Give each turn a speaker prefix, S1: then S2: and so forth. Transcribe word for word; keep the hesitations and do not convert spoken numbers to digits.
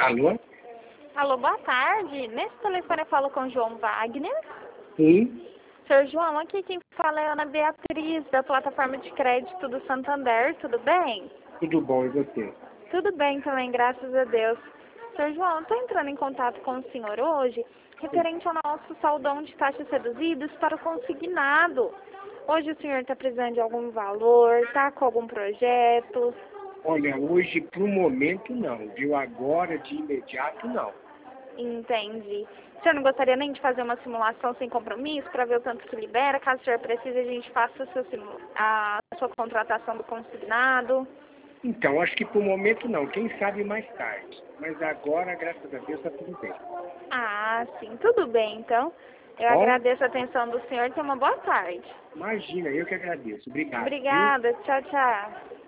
S1: Alô?
S2: Alô, boa tarde. Nesse telefone eu falo com o João Wagner.
S1: Sim?
S2: Senhor João, aqui quem fala é a Ana Beatriz, da plataforma de crédito do Santander, tudo bem?
S1: Tudo bom, e você?
S2: Tudo bem também, graças a Deus. Senhor João, eu estou entrando em contato com o senhor hoje, referente ao nosso saldão de taxas reduzidas para o consignado. Hoje o senhor está precisando de algum valor, está com algum projeto?
S1: Olha, hoje, pro momento, não, viu? Agora, de imediato, não.
S2: Entendi. O senhor não gostaria nem de fazer uma simulação sem compromisso para ver o tanto que libera? Caso o senhor precise, a gente faça a sua, simu- a sua contratação do consignado.
S1: Então, acho que pro momento, não. Quem sabe mais tarde. Mas agora, graças a Deus, está tudo bem.
S2: Ah, sim. Tudo bem, então. Eu
S1: Bom,
S2: agradeço a atenção do senhor e tenha uma boa tarde.
S1: imagina, eu que agradeço. Obrigado, viu?
S2: Obrigada. Tchau, tchau.